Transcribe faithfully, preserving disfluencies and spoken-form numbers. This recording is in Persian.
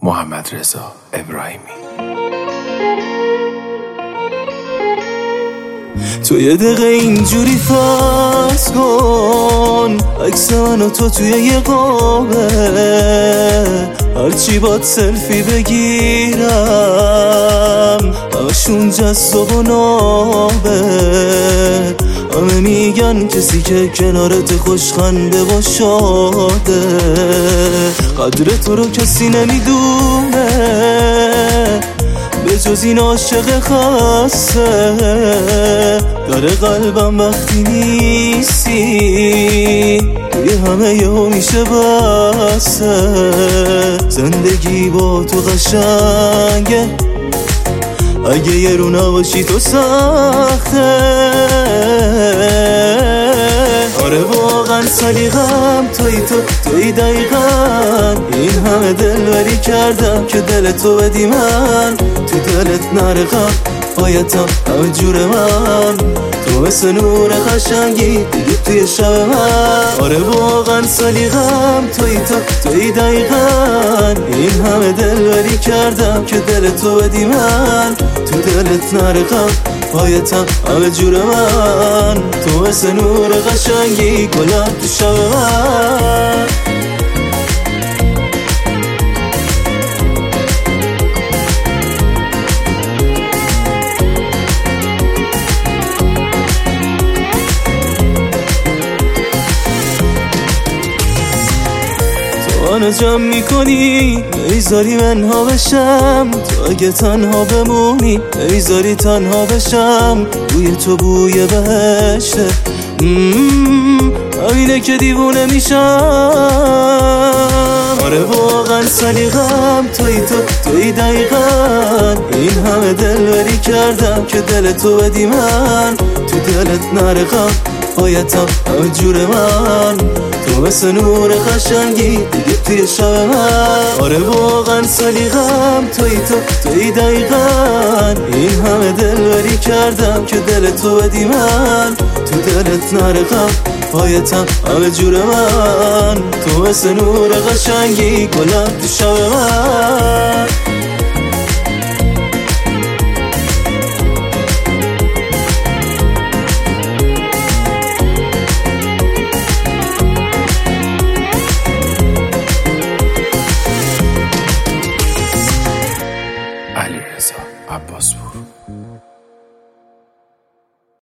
محمدرضا ابراهیمی. تو یه دقیقه اینجوری فرض کن عکس من و تو توی یه قابه، هرچی باد سلفی بگیرم همشون جذاب و نابه. همه میگن کسی که کنارت خوشخنده و شاده، قدر تو رو کسی نمیدونه به جز این عاشق خسته. داره قلبم وقتی نیستی توی همه یهو میشه بسته. زندگی با تو قشنگه، اگه یه رو نباشی تو سخته. آره واقعا سلیقم توی تو توی دقیقا، این همه دلبری کردم که دل تو بدی من، تو دلت نرقم بایدم همه جور من. تو مثل نور قشنگی دیگه توی شب من. آره واقعا سلیقم توی تو توی دقیقا، این همه دلبری کردم که دل تو بدی من، تو دلت نرقم بایدم همه جور من. تو مثل نور قشنگی گلم تو شب من. منو جمع میکنی نمیذاری منها بشم، تو اگه تنها بمونی نمیذاری تنها بشم. بوی تو بوی بهشته، همینه که دیوونه میشم. آره واقعا سلیقم توی تو توی دقیقا، این همه دلبری کردم که دل تو بدی من، تو دلت نرقم بایدم همه جور من. تو مثل نور قشنگی دیگه توی شب من. آره واقعا سلیقم توی تو توی دقیقا، این همه دلبری کردم که دل تو بدی من، تو دلت نرقم بایدم همه جور من. تو مثل نور قشنگی گلم تو شب من.